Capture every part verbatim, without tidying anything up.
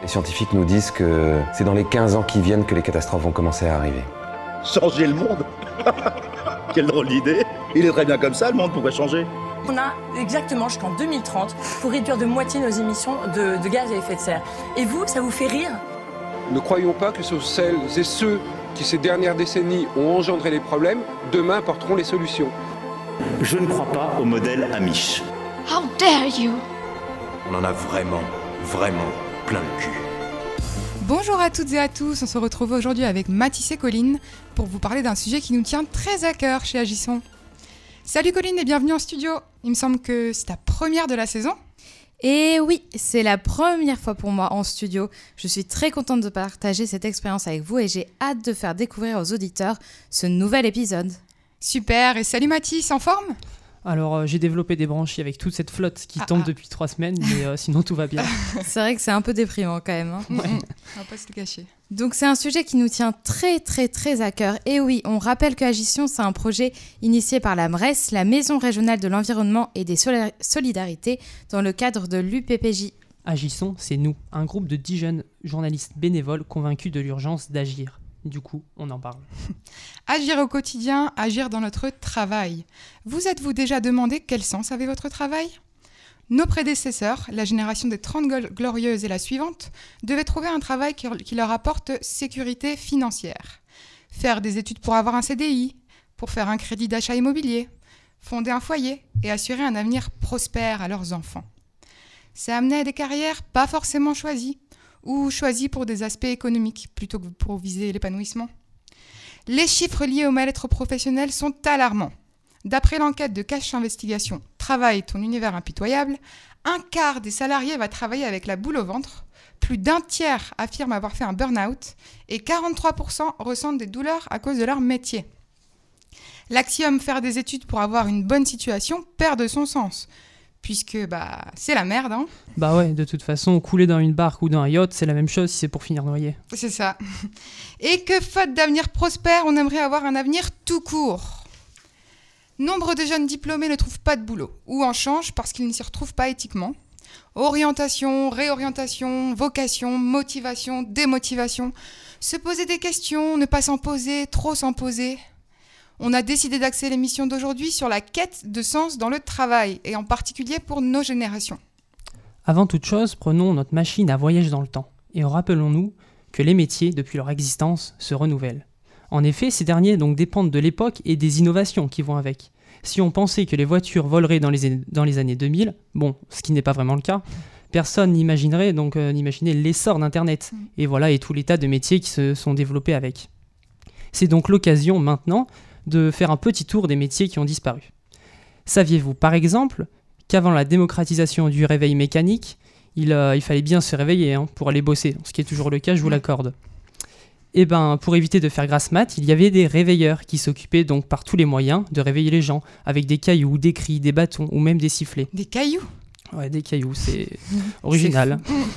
Les scientifiques nous disent que c'est dans les quinze ans qui viennent que les catastrophes vont commencer à arriver. Changer le monde. Quelle drôle d'idée. Il est très bien comme ça, le monde, pourquoi changer? On a exactement jusqu'en deux mille trente pour réduire de moitié nos émissions de, de gaz à effet de serre. Et vous, ça vous fait rire? Ne croyons pas que ce sont celles et ceux qui, ces dernières décennies, ont engendré les problèmes, demain porteront les solutions. Je ne crois pas au modèle Amish. How dare you? On en a vraiment, vraiment plein le cul. Bonjour à toutes et à tous, on se retrouve aujourd'hui avec Mathis et Colline pour vous parler d'un sujet qui nous tient très à cœur chez Agissons. Salut Colline et bienvenue en studio. Il me semble que c'est ta première de la saison. Et oui, c'est la première fois pour moi en studio. Je suis très contente de partager cette expérience avec vous et j'ai hâte de faire découvrir aux auditeurs ce nouvel épisode. Super, et salut Mathis, en forme ? Alors, euh, j'ai développé des branchies avec toute cette flotte qui ah, tombe ah. depuis trois semaines, mais euh, sinon tout va bien. C'est vrai que c'est un peu déprimant quand même. Hein. Ouais. On va pas se le cacher. Donc c'est un sujet qui nous tient très très très à cœur. Et oui, on rappelle que Agisson, c'est un projet initié par la M R E S, la Maison régionale de l'environnement et des Soli- solidarités, dans le cadre de l'U P P J. Agissons, c'est nous, un groupe de dix jeunes journalistes bénévoles convaincus de l'urgence d'agir. Du coup, on en parle. Agir au quotidien, agir dans notre travail. Vous êtes-vous déjà demandé quel sens avait votre travail ? Nos prédécesseurs, la génération des Trente Glorieuses et la suivante, devaient trouver un travail qui leur apporte sécurité financière. Faire des études pour avoir un C D I, pour faire un crédit d'achat immobilier, fonder un foyer et assurer un avenir prospère à leurs enfants. Ça amenait à des carrières pas forcément choisies, ou choisies pour des aspects économiques plutôt que pour viser l'épanouissement. Les chiffres liés au mal-être professionnel sont alarmants. D'après l'enquête de Cache Investigation « Travail, ton univers impitoyable », un quart des salariés va travailler avec la boule au ventre, plus d'un tiers affirment avoir fait un burn-out et quarante-trois pour cent ressentent des douleurs à cause de leur métier. L'axiome « faire des études pour avoir une bonne situation » perd de son sens, puisque bah, c'est la merde. Hein. Bah ouais, de toute façon, couler dans une barque ou dans un yacht, c'est la même chose si c'est pour finir noyé. C'est ça. Et que faute d'avenir prospère, on aimerait avoir un avenir tout court. Nombre de jeunes diplômés ne trouvent pas de boulot, ou en changent parce qu'ils ne s'y retrouvent pas éthiquement. Orientation, réorientation, vocation, motivation, démotivation. Se poser des questions, ne pas s'en poser, trop s'en poser. On a décidé d'axer l'émission d'aujourd'hui sur la quête de sens dans le travail, et en particulier pour nos générations. Avant toute chose, prenons notre machine à voyage dans le temps, et rappelons-nous que les métiers, depuis leur existence, se renouvellent. En effet, ces derniers donc dépendent de l'époque et des innovations qui vont avec. Si on pensait que les voitures voleraient dans les, dans les années deux mille, bon, ce qui n'est pas vraiment le cas, personne n'imaginerait donc euh, n'imaginait l'essor d'Internet, et voilà, et tout les tas de métiers qui se sont développés avec. C'est donc l'occasion maintenant de faire un petit tour des métiers qui ont disparu. Saviez-vous, par exemple, qu'avant la démocratisation du réveil mécanique, il, euh, il fallait bien se réveiller hein, pour aller bosser, ce qui est toujours le cas, je vous l'accorde. Et ben, pour éviter de faire grasse mat, il y avait des réveilleurs qui s'occupaient donc par tous les moyens de réveiller les gens, avec des cailloux, des cris, des bâtons ou même des sifflets. Des cailloux ? Ouais, des cailloux, c'est original.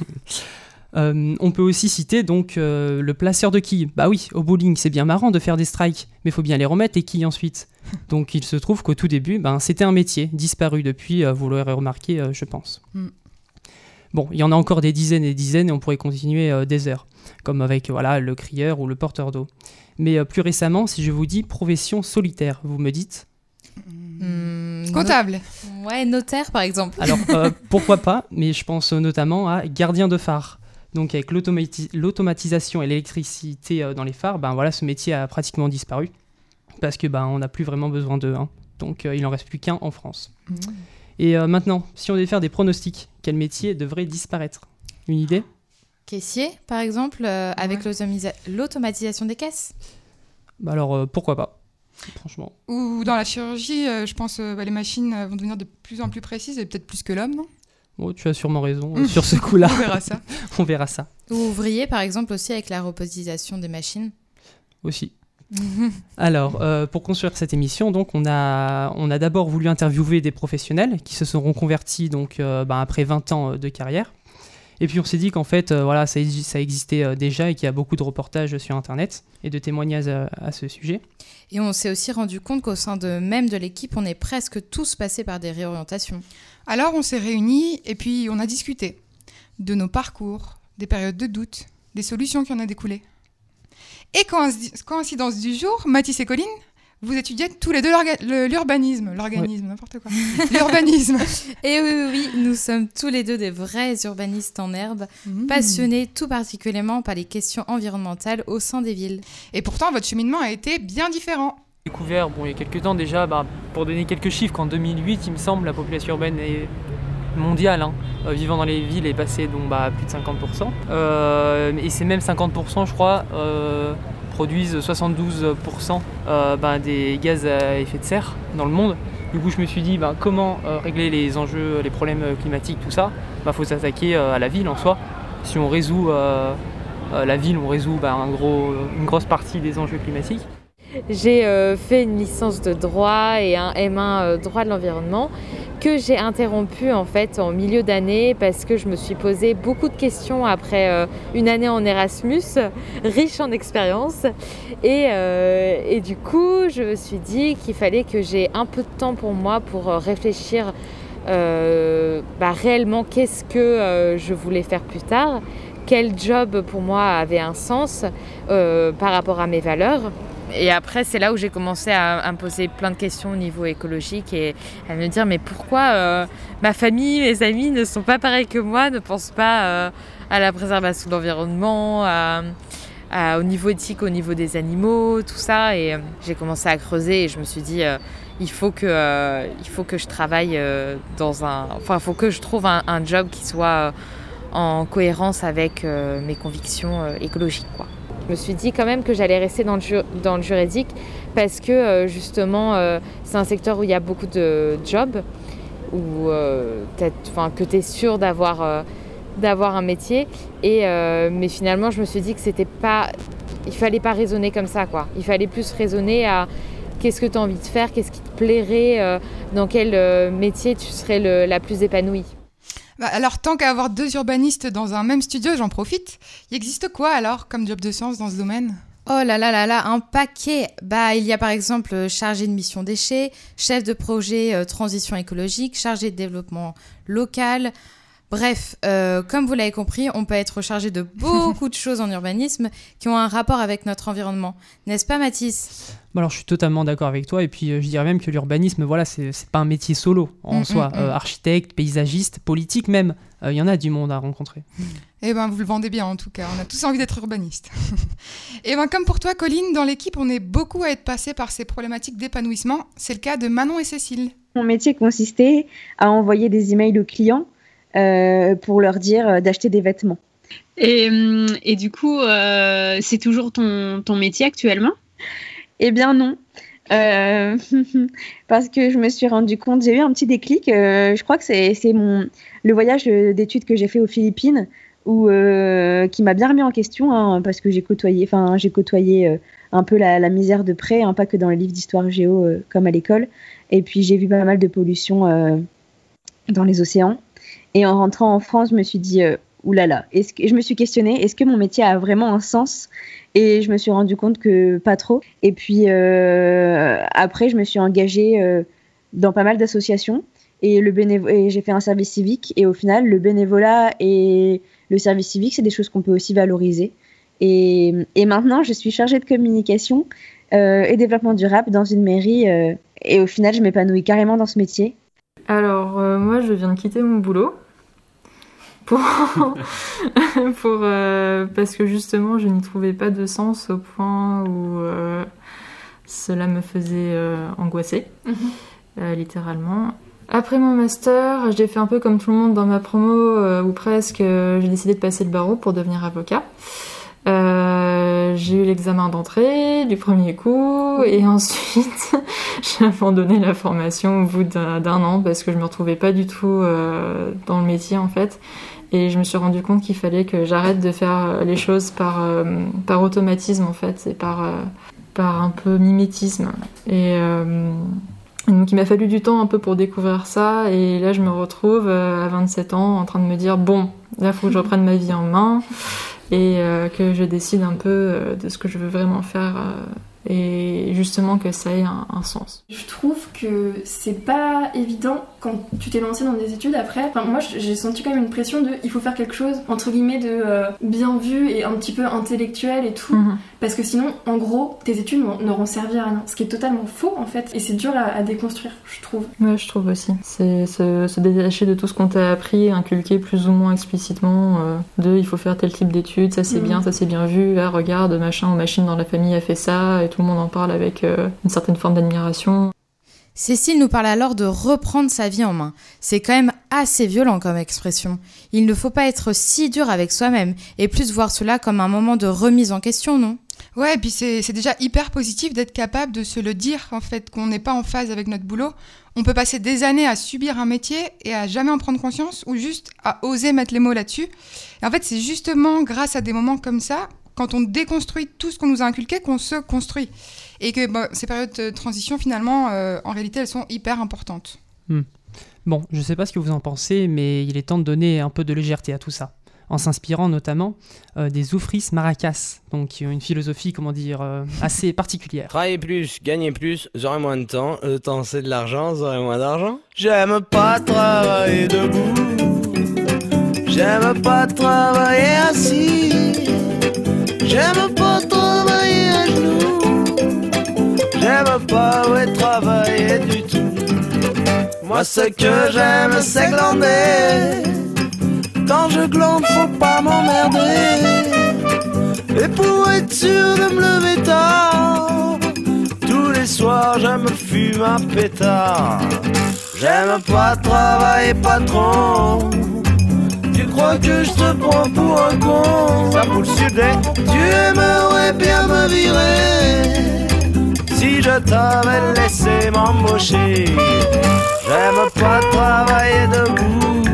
Euh, on peut aussi citer donc euh, le placeur de quilles. Bah oui, au bowling, c'est bien marrant de faire des strikes, mais il faut bien les remettre les quilles ensuite. Donc il se trouve qu'au tout début, ben, c'était un métier disparu depuis, euh, vous l'aurez remarqué, euh, je pense. Mm. Bon, il y en a encore des dizaines et des dizaines et on pourrait continuer euh, des heures, comme avec voilà, le crieur ou le porteur d'eau. Mais euh, plus récemment, si je vous dis profession solitaire, vous me dites mmh, Comptable. No- ouais, notaire par exemple. Alors euh, pourquoi pas, mais je pense notamment à gardien de phare. Donc avec l'automati- l'automatisation et l'électricité euh, dans les phares, ben voilà, ce métier a pratiquement disparu parce que ben on n'a plus vraiment besoin d'eux, hein. Donc euh, il n'en reste plus qu'un en France. Mmh. Et euh, maintenant, si on devait faire des pronostics, quel métier devrait disparaître ? Une idée ? Caissier, par exemple, euh, ouais. avec l'automisa- l'automatisation des caisses ? Bah alors euh, pourquoi pas ? Franchement. Ou dans la chirurgie, euh, je pense que euh, bah, les machines euh, vont devenir de plus en plus précises et peut-être plus que l'homme, non ? Oh, tu as sûrement raison euh, sur ce coup-là. On verra ça. On verra ça. Ou ouvrier, par exemple, aussi avec la robotisation des machines. Aussi. Alors, euh, pour construire cette émission, donc, on a, on a d'abord voulu interviewer des professionnels qui se sont reconvertis donc, euh, bah, après vingt ans de carrière. Et puis on s'est dit qu'en fait, euh, voilà, ça, ça existait euh, déjà et qu'il y a beaucoup de reportages sur Internet et de témoignages à, à ce sujet. Et on s'est aussi rendu compte qu'au sein de même de l'équipe, on est presque tous passés par des réorientations. Alors on s'est réunis et puis on a discuté de nos parcours, des périodes de doute, des solutions qui en ont découlé. Et coïncidence du jour, Mathis et Colline, vous étudiez tous les deux le, l'urbanisme, l'organisme, ouais. n'importe quoi, l'urbanisme. Et oui, oui, oui, nous sommes tous les deux des vrais urbanistes en herbe, mmh. passionnés tout particulièrement par les questions environnementales au sein des villes. Et pourtant, votre cheminement a été bien différent. J'ai découvert, bon, il y a quelques temps déjà, bah, pour donner quelques chiffres, qu'en deux mille huit, il me semble, la population urbaine est mondiale, hein, euh, vivant dans les villes, est passée donc, bah, à plus de cinquante pour cent. Euh, et c'est même cinquante pour cent, je crois, euh, produisent soixante-douze pour cent euh, bah, des gaz à effet de serre dans le monde. Du coup, je me suis dit, bah, comment euh, régler les enjeux, les problèmes climatiques, tout ça ? Bah, faut s'attaquer euh, à la ville en soi. Si on résout euh, euh, la ville, on résout bah, un gros, une grosse partie des enjeux climatiques. J'ai euh, fait une licence de droit et un M un euh, droit de l'environnement que j'ai interrompu en fait en milieu d'année parce que je me suis posé beaucoup de questions après euh, une année en Erasmus, riche en expérience. Et, euh, et du coup, je me suis dit qu'il fallait que j'ai un peu de temps pour moi pour réfléchir euh, bah, réellement qu'est-ce que euh, je voulais faire plus tard, quel job pour moi avait un sens euh, par rapport à mes valeurs. Et après, c'est là où j'ai commencé à, à me poser plein de questions au niveau écologique et à me dire mais pourquoi euh, ma famille, mes amis ne sont pas pareils que moi, ne pensent pas euh, à la préservation de l'environnement, à, à, au niveau éthique, au niveau des animaux, tout ça. Et euh, j'ai commencé à creuser et je me suis dit euh, il faut que, euh, il faut que je travaille euh, dans un... Enfin, il faut que je trouve un, un job qui soit euh, en cohérence avec euh, mes convictions euh, écologiques, quoi. Je me suis dit quand même que j'allais rester dans le, ju- dans le juridique parce que euh, justement euh, c'est un secteur où il y a beaucoup de jobs, où euh, que tu es sûr d'avoir, euh, d'avoir un métier. Et, euh, mais finalement je me suis dit que c'était pas, il fallait pas raisonner comme ça, quoi. Il fallait plus raisonner à qu'est-ce que tu as envie de faire, qu'est-ce qui te plairait, euh, dans quel euh, métier tu serais le, la plus épanouie. Bah alors, tant qu'à avoir deux urbanistes dans un même studio, j'en profite. Il existe quoi alors comme job de science dans ce domaine ? Oh là là là là, un paquet. Bah, il y a par exemple chargé de mission déchets, chef de projet euh, transition écologique, chargé de développement local. Bref, euh, comme vous l'avez compris, on peut être chargé de beaucoup de choses en urbanisme qui ont un rapport avec notre environnement. N'est-ce pas, Mathis ? Bon, alors, je suis totalement d'accord avec toi. Et puis, euh, je dirais même que l'urbanisme, voilà, c'est, c'est pas un métier solo en mmh, soi. Mmh, euh, architecte, paysagiste, politique même. Il euh, y en a du monde à rencontrer. Eh ben, vous le vendez bien en tout cas. On a tous envie d'être urbanistes. Et ben, comme pour toi, Colline, dans l'équipe, on est beaucoup à être passé par ces problématiques d'épanouissement. C'est le cas de Manon et Cécile. Mon métier consistait à envoyer des emails aux clients euh, pour leur dire euh, d'acheter des vêtements. Et, et du coup, euh, c'est toujours ton, ton métier actuellement ? Eh bien non, euh, parce que je me suis rendu compte, j'ai eu un petit déclic, euh, je crois que c'est, c'est mon, le voyage d'études que j'ai fait aux Philippines, où, euh, qui m'a bien remis en question, hein, parce que j'ai côtoyé, enfin, j'ai côtoyé euh, un peu la, la misère de près, hein, pas que dans les livres d'histoire géo euh, comme à l'école, et puis j'ai vu pas mal de pollution euh, dans les océans, et en rentrant en France, je me suis dit... Euh, oulala, est-ce que, je me suis questionnée, est-ce que mon métier a vraiment un sens ? Et je me suis rendu compte que pas trop. Et puis euh, après, je me suis engagée euh, dans pas mal d'associations et, le bénévo- et j'ai fait un service civique. Et au final, le bénévolat et le service civique, c'est des choses qu'on peut aussi valoriser. Et, et maintenant, je suis chargée de communication euh, et développement durable dans une mairie. Euh, et au final, je m'épanouis carrément dans ce métier. Alors, euh, moi, je viens de quitter mon boulot. Pour, pour euh, parce que justement je n'y trouvais pas de sens au point où euh, cela me faisait euh, angoisser, mmh. euh, littéralement. Après mon master, j'ai fait un peu comme tout le monde dans ma promo, euh, ou presque, euh, j'ai décidé de passer le barreau pour devenir avocat. Euh, j'ai eu l'examen d'entrée du premier coup et ensuite j'ai abandonné la formation au bout d'un, d'un an parce que je me retrouvais pas du tout euh, dans le métier en fait. Et je me suis rendu compte qu'il fallait que j'arrête de faire les choses par, euh, par automatisme en fait, et par, euh, par un peu mimétisme. Et euh, donc il m'a fallu du temps un peu pour découvrir ça. Et là je me retrouve euh, à vingt-sept ans en train de me dire bon, là il faut que je reprenne ma vie en main et euh, que je décide un peu euh, de ce que je veux vraiment faire. Euh, et justement que ça ait un, un sens. Je trouve que c'est pas évident quand tu t'es lancé dans des études après, enfin moi j'ai senti quand même une pression de il faut faire quelque chose entre guillemets de euh, bien vu et un petit peu intellectuel et tout, mmh. parce que sinon en gros tes études n'auront servi à rien, ce qui est totalement faux en fait, et c'est dur à, à déconstruire, je trouve. Ouais, je trouve aussi. C'est se, se détacher de tout ce qu'on t'a appris, inculquer plus ou moins explicitement euh, de il faut faire tel type d'études, ça c'est mmh. bien, ça c'est bien vu, ah regarde machin ou machine dans la famille a fait ça et tout le monde en parle avec euh, une certaine forme d'admiration. Cécile nous parle alors de reprendre sa vie en main. C'est quand même assez violent comme expression. Il ne faut pas être si dur avec soi-même et plus voir cela comme un moment de remise en question, non ? Ouais, et puis c'est, c'est déjà hyper positif d'être capable de se le dire, en fait, qu'on n'est pas en phase avec notre boulot. On peut passer des années à subir un métier et à jamais en prendre conscience ou juste à oser mettre les mots là-dessus. Et en fait, c'est justement grâce à des moments comme ça, quand on déconstruit tout ce qu'on nous a inculqué, qu'on se construit. Et que bah, ces périodes de transition, finalement, euh, en réalité, elles sont hyper importantes. Hmm. Bon, je ne sais pas ce que vous en pensez, mais il est temps de donner un peu de légèreté à tout ça, en s'inspirant notamment euh, des oufris maracas, donc qui ont une philosophie, comment dire, euh, assez particulière. Travailler plus, gagner plus, j'aurai moins de temps. Le temps, c'est de l'argent, j'aurai moins d'argent. J'aime pas travailler debout. J'aime pas travailler assis. J'aime pas travailler à genoux. J'aime pas ouais, travailler du tout. Moi ce que j'aime c'est glander. Quand je glande faut pas m'emmerder. Et pour être sûr de me lever tard, tous les soirs je me fume un pétard. J'aime pas travailler patron. Tu crois que je te prends pour un con? Ça vous le sudais. Tu aimerais bien me virer si je t'avais laissé m'embaucher. J'aime pas travailler debout.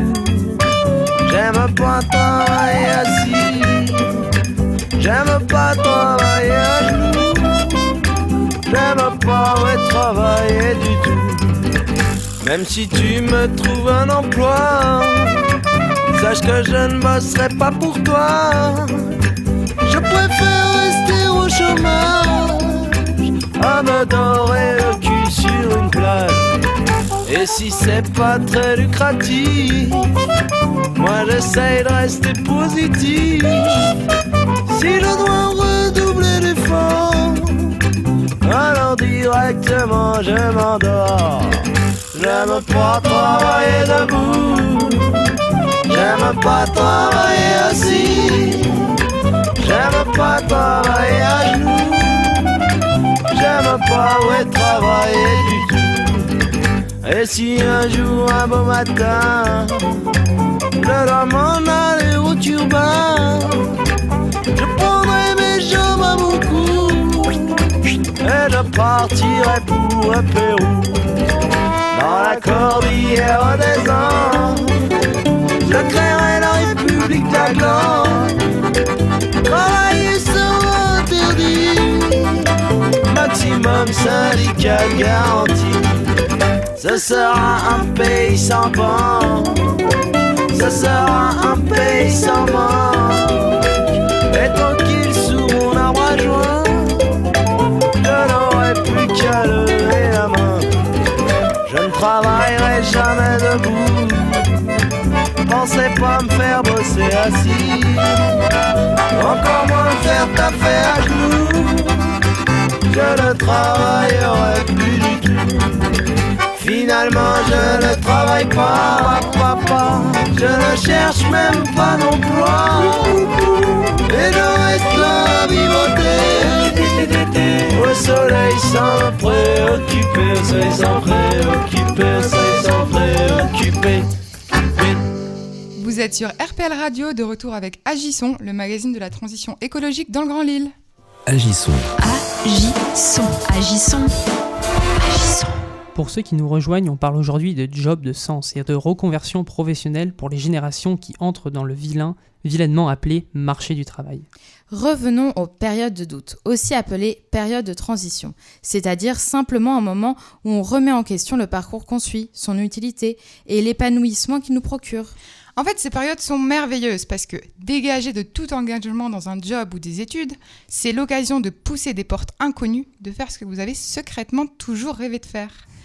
J'aime pas travailler assis. J'aime pas travailler à genoux. J'aime pas ouais, travailler du tout. Même si tu me trouves un emploi, sache que je ne bosserai pas pour toi. Je préfère rester au chômage à me dorer le cul sur une plage. Et si c'est pas très lucratif, moi j'essaye de rester positif. Si je dois redoubler d'efforts, alors directement je m'endors. J'aime pas travailler debout. J'aime pas travailler assis. J'aime pas travailler à genoux. J'aime pas ouais travailler du tout. Et si un jour, un beau matin, je dois m'en aller au turbin, je prendrai mes jambes à mon cou et je partirai pour le Pérou. Dans la cordillère des Andes, je créerai la République d'Irlande. Travailler sera interdit, maximum syndicat garanti. Ce sera un pays sans banque, ce sera un pays sans manque. Et tranquille sous mon arbre à joie, je n'aurai plus qu'à lever la main. Je ne travaillerai jamais debout, pensez pas me faire bosser assis, encore moins me faire taper à genoux. Je ne travaillerai plus du tout. Finalement je ne travaille pas, papa. Je ne cherche même pas d'emploi. Et je reste là à vivoter au soleil sans me préoccuper, au soleil sans préoccuper, au soleil sans préoccuper. Vous êtes sur R P L Radio, de retour avec Agissons, le magazine de la transition écologique dans le Grand Lille. Agissons. Agissons. Agissons. Agissons. Pour ceux qui nous rejoignent, on parle aujourd'hui de job de sens et de reconversion professionnelle pour les générations qui entrent dans le vilain, vilainement appelé marché du travail. Revenons aux périodes de doute, aussi appelées périodes de transition, c'est-à-dire simplement un moment où on remet en question le parcours qu'on suit, son utilité et l'épanouissement qu'il nous procure. En fait, ces périodes sont merveilleuses parce que dégager de tout engagement dans un job ou des études, c'est l'occasion de pousser des portes inconnues, de faire ce que vous avez secrètement toujours rêvé de faire.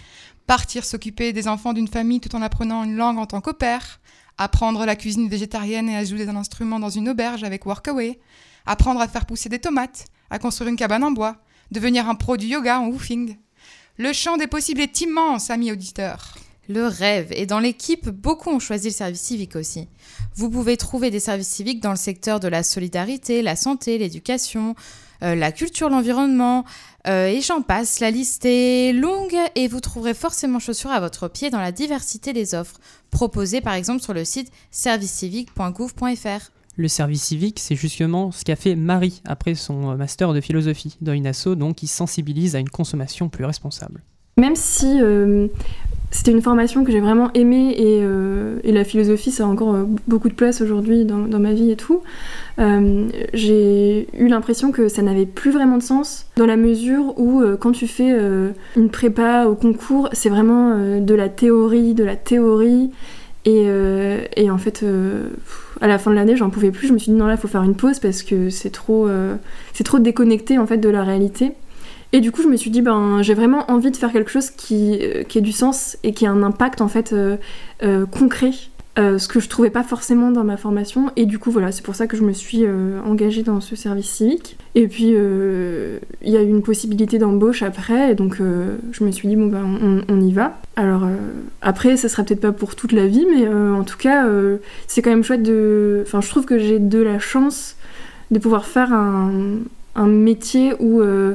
partir s'occuper des enfants d'une famille tout en apprenant une langue en tant qu'au pair, apprendre la cuisine végétarienne et à jouer d'un instrument dans une auberge avec Workaway, apprendre à faire pousser des tomates, à construire une cabane en bois, devenir un pro du yoga en woofing. Le champ des possibles est immense, amis auditeurs. Le rêve. Et dans l'équipe, beaucoup ont choisi le service civique aussi. Vous pouvez trouver des services civiques dans le secteur de la solidarité, la santé, l'éducation, euh, la culture, l'environnement, euh, et j'en passe. La liste est longue et vous trouverez forcément chaussures à votre pied dans la diversité des offres proposées par exemple sur le site service civique point gouv point f r. Le service civique, c'est justement ce qu'a fait Marie après son master de philosophie dans une asso donc qui sensibilise à une consommation plus responsable. Même si euh, c'était une formation que j'ai vraiment aimée et, euh, et la philosophie, ça a encore euh, beaucoup de place aujourd'hui dans, dans ma vie et tout, euh, j'ai eu l'impression que ça n'avait plus vraiment de sens dans la mesure où euh, quand tu fais euh, une prépa au concours, c'est vraiment euh, de la théorie, de la théorie. Et, euh, et en fait, euh, à la fin de l'année, j'en pouvais plus. Je me suis dit non, là, il faut faire une pause parce que c'est trop, euh, c'est trop déconnecté en fait de la réalité. Et du coup, je me suis dit, ben, j'ai vraiment envie de faire quelque chose qui, euh, qui ait du sens et qui ait un impact en fait euh, euh, concret, euh, ce que je trouvais pas forcément dans ma formation. Et du coup, voilà, c'est pour ça que je me suis euh, engagée dans ce service civique. Et puis, euh, il y a eu une possibilité d'embauche après, et donc euh, je me suis dit, bon, ben, on, on y va. Alors, euh, après, ça sera peut-être pas pour toute la vie, mais euh, en tout cas, euh, c'est quand même chouette de... Enfin, je trouve que j'ai de la chance de pouvoir faire un, un métier où... Euh,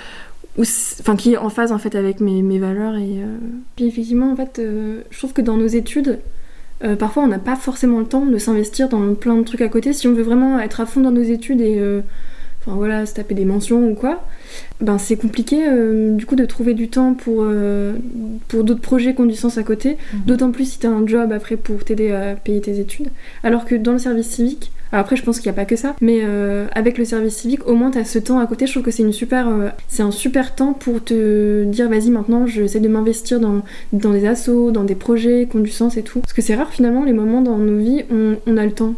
Ou, enfin, qui est en phase en fait avec mes, mes valeurs et euh... puis effectivement en fait euh, je trouve que dans nos études euh, parfois on n'a pas forcément le temps de s'investir dans plein de trucs à côté si on veut vraiment être à fond dans nos études et euh, enfin voilà se taper des mentions ou quoi, ben c'est compliqué euh, du coup de trouver du temps pour, euh, pour d'autres projets qui ont du sens à côté, mmh. D'autant plus si t'as un job après pour t'aider à payer tes études, alors que dans le service civique, alors après je pense qu'il n'y a pas que ça, mais euh, avec le service civique au moins t'as ce temps à côté. Je trouve que c'est une super, euh, c'est un super temps pour te dire vas-y maintenant j'essaie de m'investir dans, dans des assos, dans des projets qui ont du sens et tout, parce que c'est rare finalement les moments dans nos vies où on, on a le temps.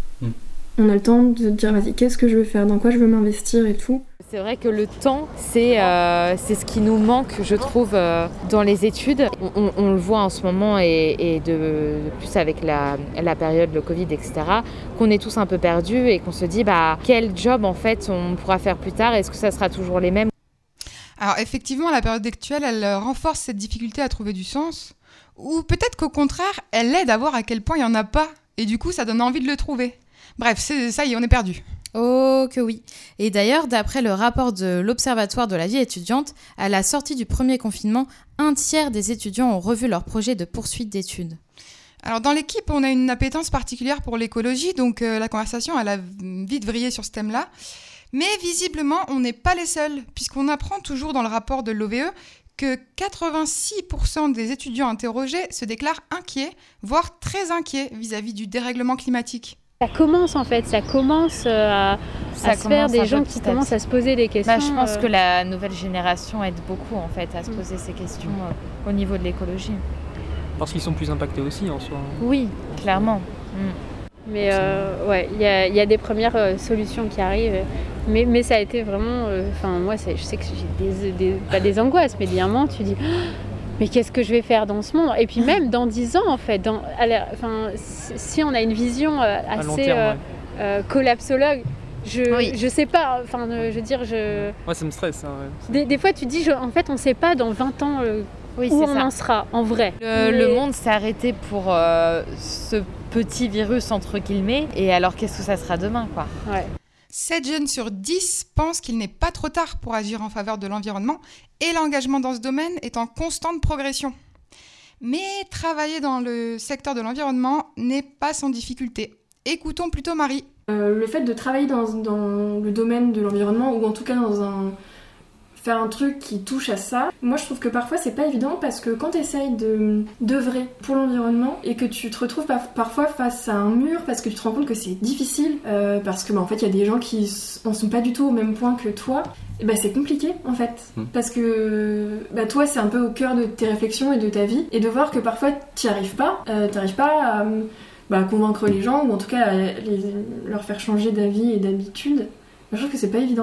On a le temps de dire vas-y qu'est-ce que je veux faire, dans quoi je veux m'investir et tout. C'est vrai que le temps, c'est, euh, c'est ce qui nous manque, je trouve, euh, dans les études. On, on, on le voit en ce moment et, et de, de plus avec la, la période, le Covid, et cetera, qu'on est tous un peu perdus et qu'on se dit bah, quel job en fait on pourra faire plus tard, est-ce que ça sera toujours les mêmes ? Alors effectivement, la période actuelle, elle renforce cette difficulté à trouver du sens, ou peut-être qu'au contraire, elle aide à voir à quel point il n'y en a pas, et du coup ça donne envie de le trouver. Bref, c'est, ça y est, on est perdu. Oh que oui. Et d'ailleurs, d'après le rapport de l'Observatoire de la vie étudiante, à la sortie du premier confinement, un tiers des étudiants ont revu leur projet de poursuite d'études. Alors dans l'équipe, on a une appétence particulière pour l'écologie, donc euh, la conversation, elle a vite vrillé sur ce thème-là. Mais visiblement, on n'est pas les seuls, puisqu'on apprend toujours dans le rapport de l'O V E que quatre-vingt-six pour cent des étudiants interrogés se déclarent inquiets, voire très inquiets vis-à-vis du dérèglement climatique. Ça commence en fait, ça commence à, à se faire des gens qui commencent à se poser des questions. Bah, je pense euh... que la nouvelle génération aide beaucoup en fait à se poser mmh. ces questions euh, au niveau de l'écologie. Parce qu'ils sont plus impactés aussi en soi. Oui, clairement. Mmh. Mais euh, ouais, il y a, y a des premières euh, solutions qui arrivent, mais, mais ça a été vraiment... Enfin, euh, moi, c'est, je sais que j'ai des, des, pas des angoisses, mais des moments, tu dis... Mais qu'est-ce que je vais faire dans ce monde ? Et puis même dans dix ans, en fait, dans, enfin, si on a une vision euh, assez terme, euh, ouais. euh, collapsologue, je, oui. je sais pas, enfin, je veux dire, je... Ouais, ça me stresse. Hein, ouais. des, des fois, tu dis, je, en fait, on sait pas dans vingt ans euh, oui, où on ça. en sera, en vrai. Le, Mais... le monde s'est arrêté pour euh, ce petit virus, entre guillemets, et alors qu'est-ce que ça sera demain, quoi ? Ouais. sept jeunes sur dix pensent qu'il n'est pas trop tard pour agir en faveur de l'environnement et l'engagement dans ce domaine est en constante progression. Mais travailler dans le secteur de l'environnement n'est pas sans difficulté. Écoutons plutôt Marie. Euh, le fait de travailler dans, dans le domaine de l'environnement ou en tout cas dans un... faire un truc qui touche à ça, moi je trouve que parfois c'est pas évident parce que quand tu essayes de, d'œuvrer pour l'environnement et que tu te retrouves par, parfois face à un mur parce que tu te rends compte que c'est difficile euh, parce que bah, en fait il y a des gens qui en sont pas du tout au même point que toi, et bah, c'est compliqué en fait mmh. parce que bah, toi c'est un peu au cœur de tes réflexions et de ta vie et de voir que parfois t'y arrives pas, euh, t'arrives pas à bah, convaincre les gens ou en tout cas à les, leur faire changer d'avis et d'habitude, bah, je trouve que c'est pas évident.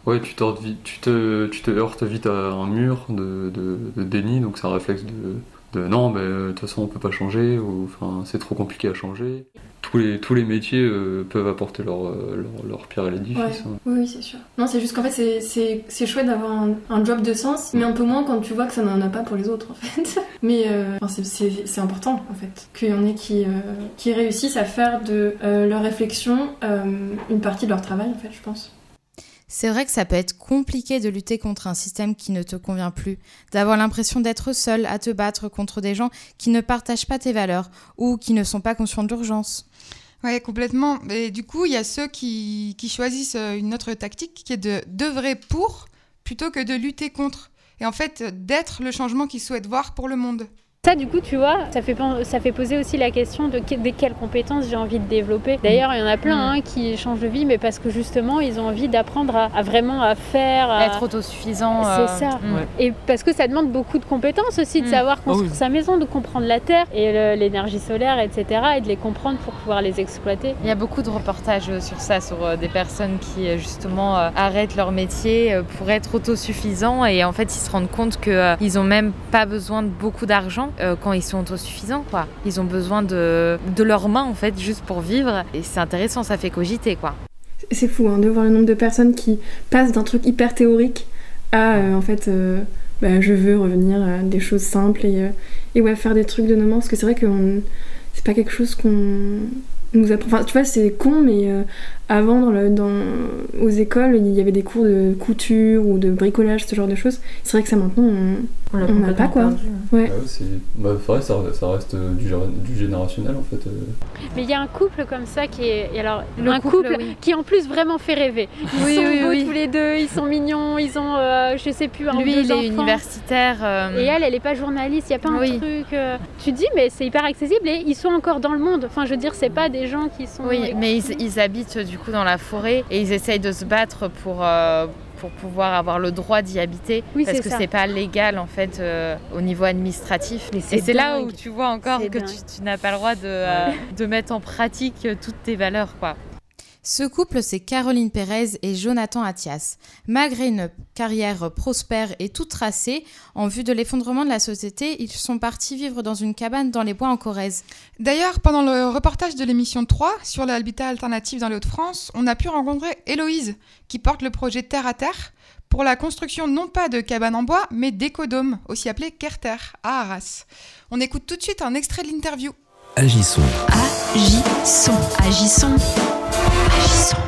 Ouais, tu, vite, tu, te, tu te heurtes vite à un mur de, de, de déni, donc c'est un réflexe de, de non, mais de toute façon on peut pas changer, ou enfin c'est trop compliqué à changer. Tous les, tous les métiers euh, peuvent apporter leur, leur, leur pierre à l'édifice. Ouais. Hein. Oui, oui, c'est sûr. Non, c'est juste qu'en fait, c'est, c'est, c'est chouette d'avoir un, un job de sens, mais un peu moins quand tu vois que ça n'en a pas pour les autres, en fait. Mais euh, enfin, c'est, c'est, c'est important, en fait, qu'il y en ait qui, euh, qui réussissent à faire de euh, leur réflexion euh, une partie de leur travail, en fait, je pense. C'est vrai que ça peut être compliqué de lutter contre un système qui ne te convient plus, d'avoir l'impression d'être seul à te battre contre des gens qui ne partagent pas tes valeurs ou qui ne sont pas conscients de l'urgence. Ouais, complètement. Et du coup, il y a ceux qui, qui choisissent une autre tactique qui est de d'œuvrer pour plutôt que de lutter contre. Et en fait, d'être le changement qu'ils souhaitent voir pour le monde. Ça, du coup, tu vois, ça fait, ça fait poser aussi la question de, que, de quelles compétences j'ai envie de développer. D'ailleurs, il y en a plein hein, qui changent de vie, mais parce que justement, ils ont envie d'apprendre à, à vraiment à faire... À... Être autosuffisant. C'est euh... ça. Ouais. Et parce que ça demande beaucoup de compétences aussi, de mmh. savoir construire oh oui. sa maison, de comprendre la terre et le, l'énergie solaire, et cetera, et de les comprendre pour pouvoir les exploiter. Il y a beaucoup de reportages sur ça, sur des personnes qui, justement, arrêtent leur métier pour être autosuffisants et en fait, ils se rendent compte qu'ils n'ont même pas besoin de beaucoup d'argent. Euh, quand ils sont autosuffisants, quoi. Ils ont besoin de, de leurs mains, en fait, juste pour vivre. Et c'est intéressant, ça fait cogiter, quoi. C'est fou, hein, de voir le nombre de personnes qui passent d'un truc hyper théorique à, euh, en fait, euh, bah, je veux revenir à des choses simples et, euh, et ouais, faire des trucs de nos mains. Parce que c'est vrai que on, c'est pas quelque chose qu'on nous apprend. Enfin, tu vois, c'est con, mais euh, avant, dans le, dans, aux écoles, il y avait des cours de couture ou de bricolage, ce genre de choses. C'est vrai que ça, maintenant, on on n'a pas, quoi. Perdu, hein. Ouais. Ouais, c'est bah, vrai, ça, ça reste du, du générationnel, en fait. Mais il y a un couple comme ça qui est... Alors, le un couple, couple oui. qui, en plus, vraiment fait rêver. Ils oui, sont oui, beaux oui. tous les deux, ils sont mignons, ils ont, euh, je sais plus, un Lui, deux il enfants. est universitaire. Euh... Et elle, elle est pas journaliste, il y a pas un oui. truc... Euh... Tu te dis, mais c'est hyper accessible et ils sont encore dans le monde. Enfin, je veux dire, c'est pas des gens qui sont... Oui, mais ils, ils habitent, du coup, dans la forêt et ils essayent de se battre pour... Euh, pour pouvoir avoir le droit d'y habiter, oui, parce c'est que ça. c'est pas légal en fait euh, au niveau administratif. Mais c'est et c'est dingue. là où tu vois encore c'est que tu, tu n'as pas le droit de, euh, de mettre en pratique toutes tes valeurs, quoi. Ce couple, c'est Caroline Pérez et Jonathan Attias. Malgré une carrière prospère et toute tracée, en vue de l'effondrement de la société, ils sont partis vivre dans une cabane dans les bois en Corrèze. D'ailleurs, pendant le reportage de l'émission trois sur l'habitat alternatif dans les Hauts-de-France, on a pu rencontrer Héloïse, qui porte le projet Terre à Terre pour la construction non pas de cabanes en bois, mais d'écodomes, aussi appelés Kerter, à Arras. On écoute tout de suite un extrait de l'interview. Agissons. Agissons. Agissons. Agissons.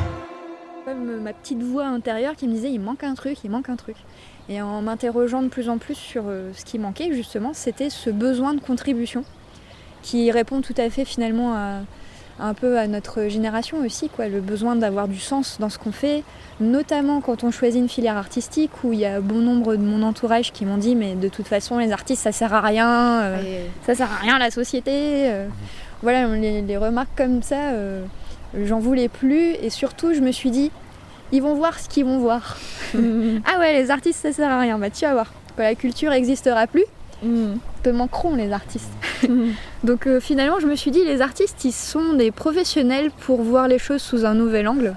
Comme ma petite voix intérieure qui me disait il manque un truc, il manque un truc. Et en m'interrogeant de plus en plus sur euh, ce qui manquait, justement, c'était ce besoin de contribution qui répond tout à fait finalement à, un peu à notre génération aussi, quoi, le besoin d'avoir du sens dans ce qu'on fait, notamment quand on choisit une filière artistique où il y a bon nombre de mon entourage qui m'ont dit mais de toute façon les artistes ça sert à rien, euh, ouais. ça sert à rien à la société. Euh, voilà, les, les remarques comme ça, euh, j'en voulais plus et surtout je me suis dit ils vont voir ce qu'ils vont voir. Ah ouais, les artistes ça sert à rien, bah tu vas voir, quand la culture n'existera plus, mm. te manqueront les artistes. Mm. Donc euh, finalement je me suis dit les artistes ils sont des professionnels pour voir les choses sous un nouvel angle.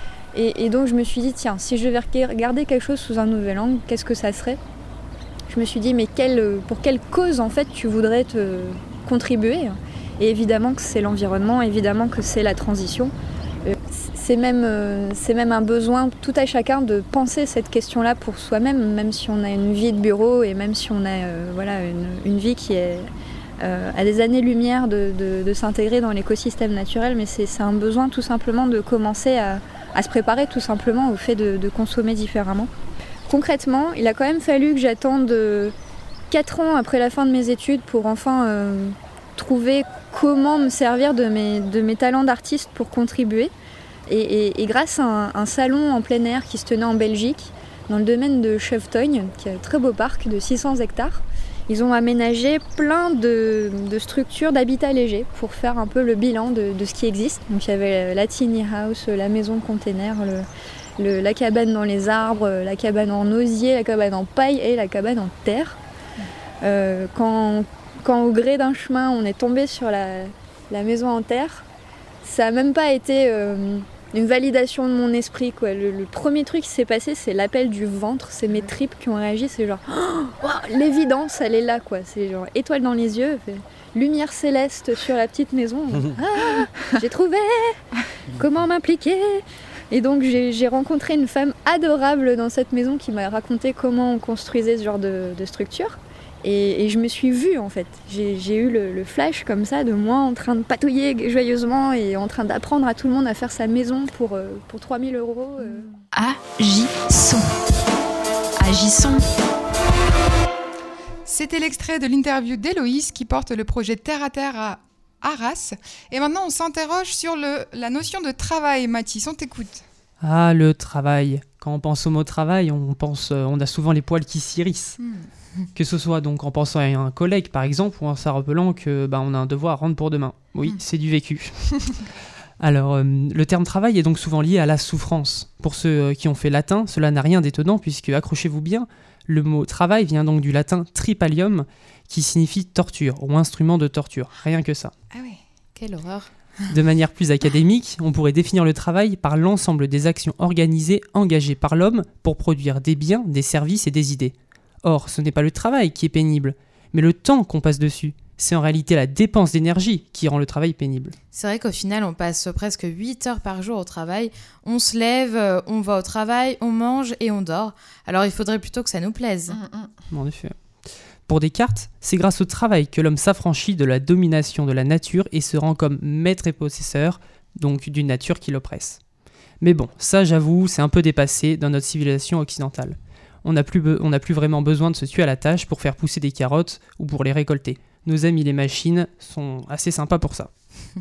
Et, et donc je me suis dit tiens, si je vais regarder quelque chose sous un nouvel angle, qu'est-ce que ça serait ? Je me suis dit mais quelle, pour quelle cause en fait tu voudrais te contribuer ? Et évidemment que c'est l'environnement, évidemment que c'est la transition. Euh, c'est même, euh, c'est même un besoin tout à chacun de penser cette question-là pour soi-même, même si on a une vie de bureau et même si on a euh, voilà, une, une vie qui est euh, à des années-lumière de, de, de s'intégrer dans l'écosystème naturel, mais c'est, c'est un besoin tout simplement de commencer à, à se préparer tout simplement au fait de, de consommer différemment. Concrètement, il a quand même fallu que j'attende quatre ans après la fin de mes études pour enfin euh, trouver comment me servir de mes, de mes talents d'artiste pour contribuer. Et, et, et grâce à un, un salon en plein air qui se tenait en Belgique, dans le domaine de Chevetogne, qui est un très beau parc de six cents hectares, ils ont aménagé plein de, de structures d'habitat léger pour faire un peu le bilan de, de ce qui existe. Donc il y avait la tiny house, la maison container, le, le, la cabane dans les arbres, la cabane en osier, la cabane en paille et la cabane en terre. Euh, quand, quand au gré d'un chemin on est tombé sur la, la maison en terre, ça n'a même pas été euh, une validation de mon esprit, quoi. Le, le premier truc qui s'est passé, c'est l'appel du ventre, c'est mes tripes qui ont réagi, c'est genre oh, l'évidence, elle est là, quoi. C'est genre étoile dans les yeux, fait, lumière céleste sur la petite maison. Ah, j'ai trouvé comment m'impliquer. Et donc j'ai, j'ai rencontré une femme adorable dans cette maison qui m'a raconté comment on construisait ce genre de, de structure. Et, et je me suis vue en fait. J'ai, j'ai eu le, le flash comme ça de moi en train de patouiller joyeusement et en train d'apprendre à tout le monde à faire sa maison pour, euh, pour trois mille euros. Euh. Agissons. Agissons. C'était l'extrait de l'interview d'Héloïse qui porte le projet Terre à Terre à Arras. Et maintenant, on s'interroge sur le, la notion de travail. Mathis, on t'écoute. Ah, le travail. Quand on pense au mot travail, on, pense, euh, on a souvent les poils qui s'hérissent. Mm. Que ce soit donc en pensant à un collègue, par exemple, ou en s'en rappelant que bah, on a un devoir à rendre pour demain. Oui, mm. c'est du vécu. Alors, euh, le terme travail est donc souvent lié à la souffrance. Pour ceux euh, qui ont fait latin, cela n'a rien d'étonnant, puisque, accrochez-vous bien, le mot travail vient donc du latin tripalium, qui signifie torture, ou instrument de torture. Rien que ça. Ah oui, quelle horreur. De manière plus académique, on pourrait définir le travail par l'ensemble des actions organisées, engagées par l'homme pour produire des biens, des services et des idées. Or, ce n'est pas le travail qui est pénible, mais le temps qu'on passe dessus. C'est en réalité la dépense d'énergie qui rend le travail pénible. C'est vrai qu'au final, on passe presque huit heures par jour au travail. On se lève, on va au travail, on mange et on dort. Alors il faudrait plutôt que ça nous plaise. Mmh, mmh. En effet. Pour Descartes, c'est grâce au travail que l'homme s'affranchit de la domination de la nature et se rend comme maître et possesseur, donc d'une nature qui l'oppresse. Mais bon, ça j'avoue, c'est un peu dépassé dans notre civilisation occidentale. On n'a plus, be- on n'a plus vraiment besoin de se tuer à la tâche pour faire pousser des carottes ou pour les récolter. Nos amis les machines sont assez sympas pour ça.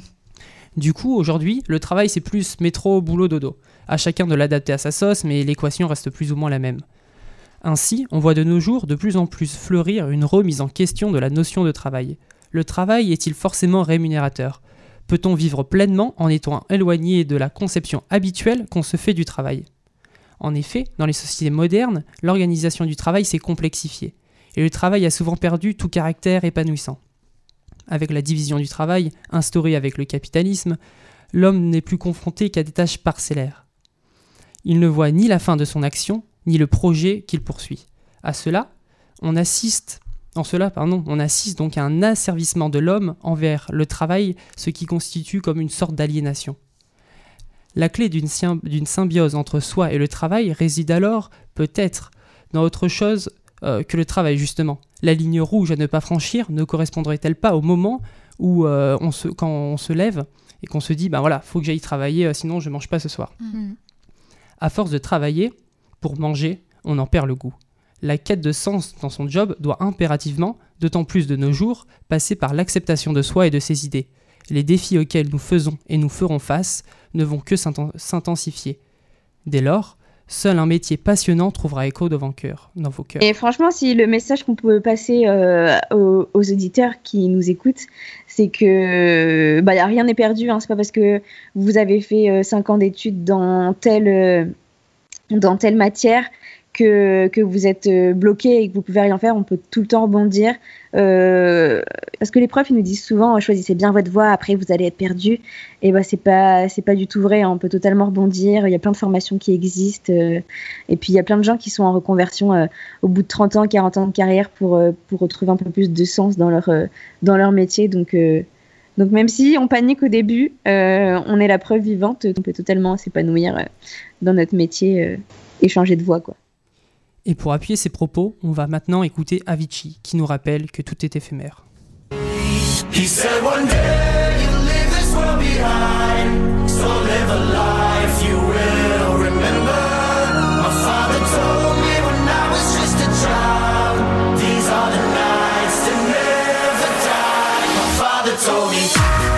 Du coup, aujourd'hui, le travail c'est plus métro, boulot, dodo. À chacun de l'adapter à sa sauce, mais l'équation reste plus ou moins la même. Ainsi, on voit de nos jours de plus en plus fleurir une remise en question de la notion de travail. Le travail est-il forcément rémunérateur ? Peut-on vivre pleinement en étant éloigné de la conception habituelle qu'on se fait du travail ? En effet, dans les sociétés modernes, l'organisation du travail s'est complexifiée, et le travail a souvent perdu tout caractère épanouissant. Avec la division du travail, instaurée avec le capitalisme, l'homme n'est plus confronté qu'à des tâches parcellaires. Il ne voit ni la fin de son action, ni le projet qu'il poursuit. À cela, on assiste, en cela, pardon, on assiste donc à un asservissement de l'homme envers le travail, ce qui constitue comme une sorte d'aliénation. La clé d'une, symb- d'une symbiose entre soi et le travail réside alors, peut-être, dans autre chose euh, que le travail, justement. La ligne rouge à ne pas franchir ne correspondrait-elle pas au moment où, euh, on se, quand on se lève et qu'on se dit, ben voilà, faut que j'aille travailler, euh, sinon je ne mange pas ce soir. Mmh. À force de travailler, pour manger, on en perd le goût. La quête de sens dans son job doit impérativement, d'autant plus de nos jours, passer par l'acceptation de soi et de ses idées. Les défis auxquels nous faisons et nous ferons face ne vont que s'intensifier. Dès lors, seul un métier passionnant trouvera écho devant cœur, dans vos cœurs. Et franchement, si le message qu'on peut passer euh, aux, aux auditeurs qui nous écoutent, c'est que bah, y a rien n'est perdu. Hein. C'est pas parce que vous avez fait euh, cinq ans d'études dans telle, euh, dans telle matière que, que vous êtes bloqué et que vous pouvez rien faire. On peut tout le temps rebondir. Euh, parce que les profs, ils nous disent souvent, choisissez bien votre voie, après vous allez être perdu. Et bah, c'est pas, c'est pas du tout vrai. Hein. On peut totalement rebondir. Il y a plein de formations qui existent. Euh, et puis, il y a plein de gens qui sont en reconversion euh, au bout de trente ans, quarante ans de carrière pour, euh, pour retrouver un peu plus de sens dans leur, euh, dans leur métier. Donc, euh, donc, même si on panique au début, euh, on est la preuve vivante. On peut totalement s'épanouir euh, dans notre métier euh, et changer de voie, quoi. Et pour appuyer ces propos, on va maintenant écouter Avicii, qui nous rappelle que tout est éphémère. He said one day you'll leave this world behind, so live a life you will remember. My father told me when I was just a child, these are the nights that never die. My father told me.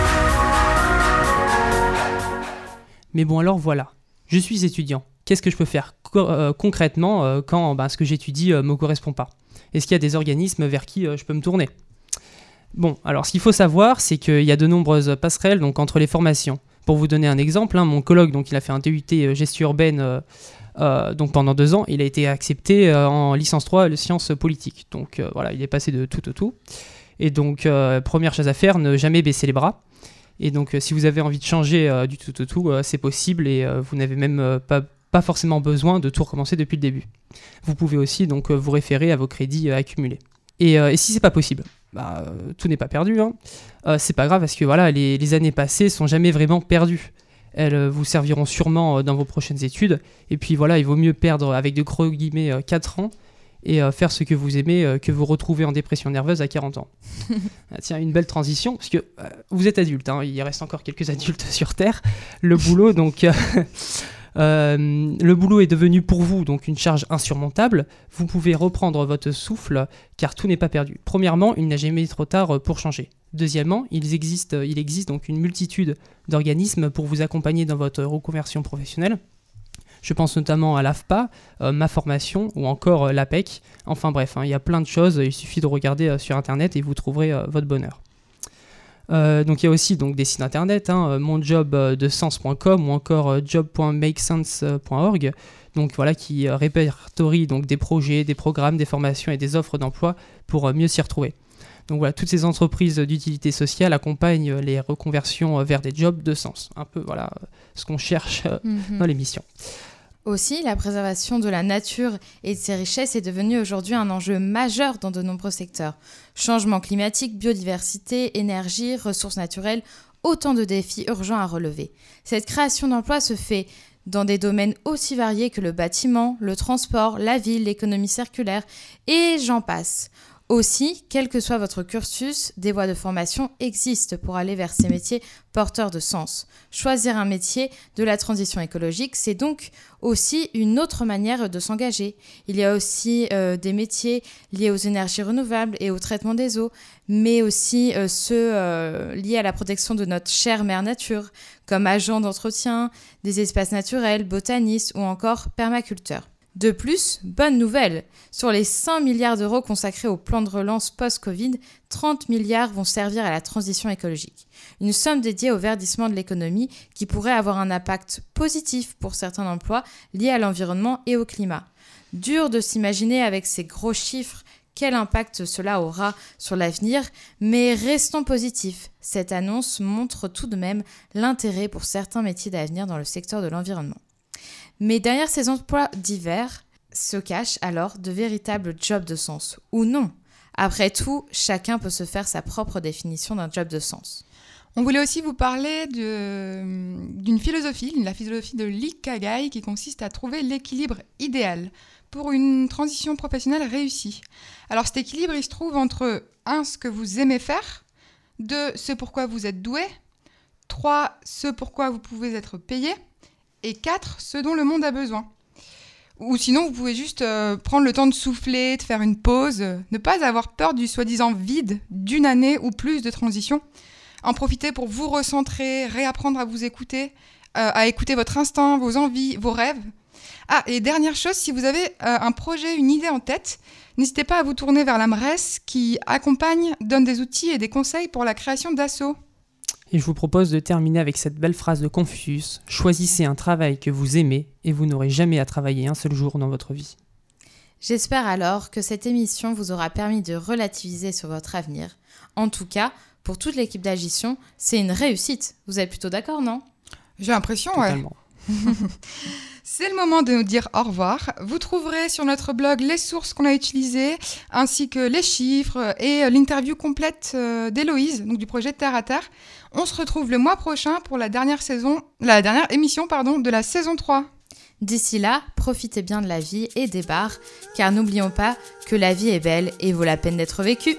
Mais bon alors voilà, je suis étudiant. Qu'est-ce que je peux faire co- euh, concrètement euh, quand ben, ce que j'étudie ne euh, me correspond pas ? Est-ce qu'il y a des organismes vers qui euh, je peux me tourner ? Bon, alors ce qu'il faut savoir, c'est qu'il y a de nombreuses passerelles donc, entre les formations. Pour vous donner un exemple, hein, mon colloque, donc, il a fait un D U T euh, gestion urbaine euh, euh, donc, pendant deux ans. Il a été accepté euh, en licence trois de sciences politiques. Donc euh, voilà, il est passé de tout au tout. Et donc, euh, première chose à faire, ne jamais baisser les bras. Et donc, euh, si vous avez envie de changer euh, du tout au tout, tout euh, c'est possible et euh, vous n'avez même euh, pas, pas forcément besoin de tout recommencer depuis le début. Vous pouvez aussi donc euh, vous référer à vos crédits euh, accumulés. Et, euh, et si c'est pas possible, bah, euh, tout n'est pas perdu. Hein. Euh, c'est pas grave parce que voilà, les, les années passées sont jamais vraiment perdues. Elles euh, vous serviront sûrement euh, dans vos prochaines études. Et puis voilà, il vaut mieux perdre avec de gros guillemets euh, quatre ans et euh, faire ce que vous aimez euh, que vous retrouver en dépression nerveuse à quarante ans. Ah, tiens, une belle transition, parce que euh, vous êtes adulte, hein, il reste encore quelques adultes sur Terre. Le boulot, donc, euh, euh, le boulot est devenu pour vous donc une charge insurmontable. Vous pouvez reprendre votre souffle, car tout n'est pas perdu. Premièrement, il n'a jamais été trop tard pour changer. Deuxièmement, il existe, il existe donc une multitude d'organismes pour vous accompagner dans votre reconversion professionnelle. Je pense notamment à l'A F P A, euh, ma formation ou encore euh, l'A P E C. Enfin bref, hein, il y a plein de choses, il suffit de regarder euh, sur internet et vous trouverez euh, votre bonheur. Euh, donc il y a aussi donc, des sites internet, hein, mon job de sens point com ou encore euh, job point make sense point org, donc voilà, qui euh, répertorient donc, des projets, des programmes, des formations et des offres d'emploi pour euh, mieux s'y retrouver. Donc voilà, toutes ces entreprises d'utilité sociale accompagnent les reconversions vers des jobs de sens. Un peu voilà ce qu'on cherche euh, mm-hmm. dans l'émission. Aussi, la préservation de la nature et de ses richesses est devenue aujourd'hui un enjeu majeur dans de nombreux secteurs. Changement climatique, biodiversité, énergie, ressources naturelles, autant de défis urgents à relever. Cette création d'emplois se fait dans des domaines aussi variés que le bâtiment, le transport, la ville, l'économie circulaire et j'en passe. Aussi, quel que soit votre cursus, des voies de formation existent pour aller vers ces métiers porteurs de sens. Choisir un métier de la transition écologique, c'est donc aussi une autre manière de s'engager. Il y a aussi euh, des métiers liés aux énergies renouvelables et au traitement des eaux, mais aussi euh, ceux euh, liés à la protection de notre chère mère nature, comme agents d'entretien, des espaces naturels, botanistes ou encore permaculteurs. De plus, bonne nouvelle, sur les cent milliards d'euros consacrés au plan de relance post-Covid, trente milliards vont servir à la transition écologique. Une somme dédiée au verdissement de l'économie qui pourrait avoir un impact positif pour certains emplois liés à l'environnement et au climat. Dur de s'imaginer avec ces gros chiffres quel impact cela aura sur l'avenir, mais restons positifs. Cette annonce montre tout de même l'intérêt pour certains métiers d'avenir dans le secteur de l'environnement. Mais derrière ces emplois divers se cachent alors de véritables jobs de sens. Ou non. Après tout, chacun peut se faire sa propre définition d'un job de sens. On voulait aussi vous parler de, d'une philosophie, la philosophie de l'ikigai, qui consiste à trouver l'équilibre idéal pour une transition professionnelle réussie. Alors cet équilibre, il se trouve entre un, ce que vous aimez faire, deux, ce pourquoi vous êtes doué, trois, ce pourquoi vous pouvez être payé, et quatre, ce dont le monde a besoin. Ou sinon, vous pouvez juste euh, prendre le temps de souffler, de faire une pause, euh, ne pas avoir peur du soi-disant vide d'une année ou plus de transition. En profiter pour vous recentrer, réapprendre à vous écouter, euh, à écouter votre instinct, vos envies, vos rêves. Ah, et dernière chose, si vous avez euh, un projet, une idée en tête, n'hésitez pas à vous tourner vers la M R E S qui accompagne, donne des outils et des conseils pour la création d'assos. Et je vous propose de terminer avec cette belle phrase de Confucius. Choisissez un travail que vous aimez et vous n'aurez jamais à travailler un seul jour dans votre vie. J'espère alors que cette émission vous aura permis de relativiser sur votre avenir. En tout cas, pour toute l'équipe d'Agition, c'est une réussite. Vous êtes plutôt d'accord, non ? J'ai l'impression, Totalement. Ouais. C'est le moment de nous dire au revoir. Vous trouverez sur notre blog les sources qu'on a utilisées, ainsi que les chiffres et l'interview complète d'Héloïse, donc du projet Terre à Terre. On se retrouve le mois prochain pour la dernière saison, la dernière émission pardon, de la saison trois. D'ici là, profitez bien de la vie et des bars, car n'oublions pas que la vie est belle et vaut la peine d'être vécue.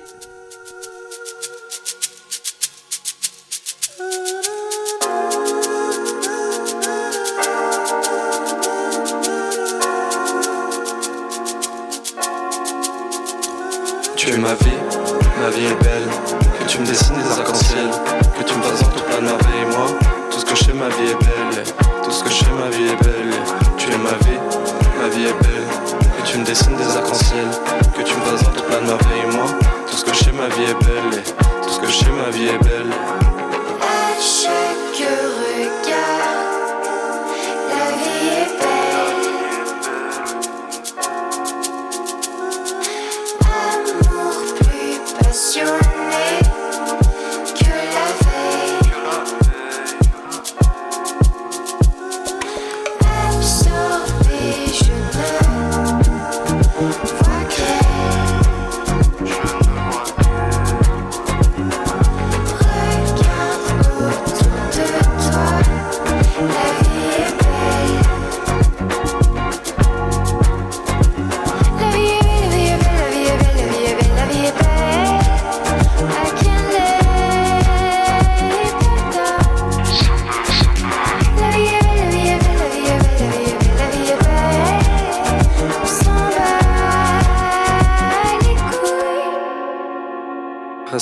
Tu es ma vie, ma vie est belle. Que tu me dessines des arcs-en-ciel, que tu me passes dans toute la merveille. Et moi, tout ce que je sais, ma vie est belle. Tout ce que je sais, ma vie est belle. Tu es ma vie, ma vie est belle. Que tu me dessines des arcs-en-ciel, que tu me passes dans toute la merveille. Et moi, tout ce que je sais, ma vie est belle. Tout ce que je sais, ma vie est belle. À chaque regard, la vie est belle. Amour plus passionné que la veille.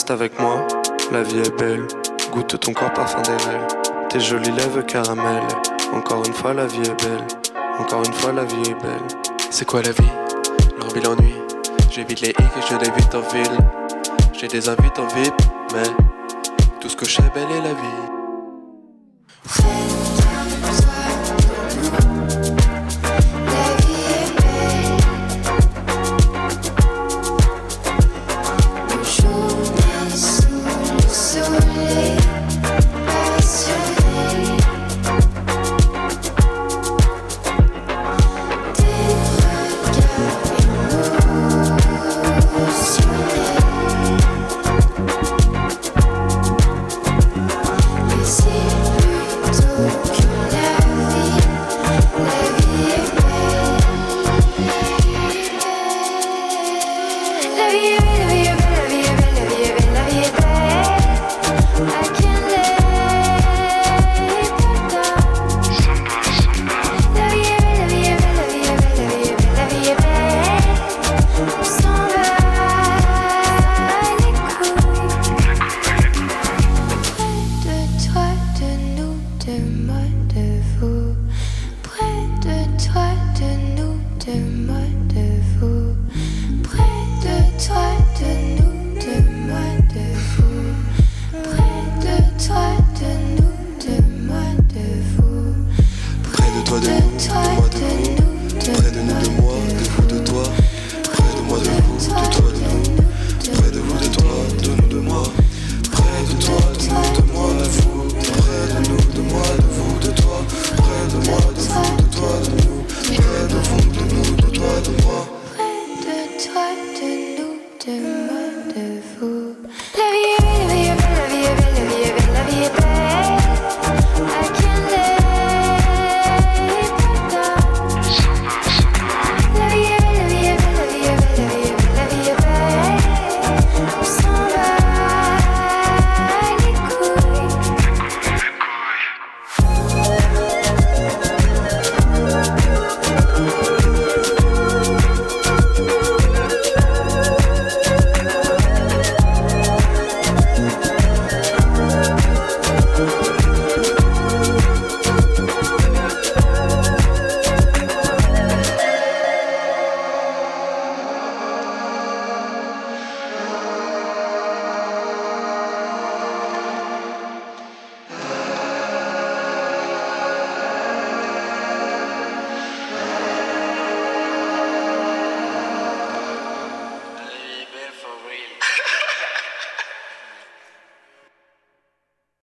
reste avec moi, la vie est belle. Goûte ton corps parfum des rêves, tes jolies lèvres caramel. Encore une fois la vie est belle, encore une fois la vie est belle. C'est quoi la vie? L'envie, l'ennui. J'évite les hicks et je l'évite en ville. J'ai des invites en V I P, mais tout ce que je sais belle est la vie.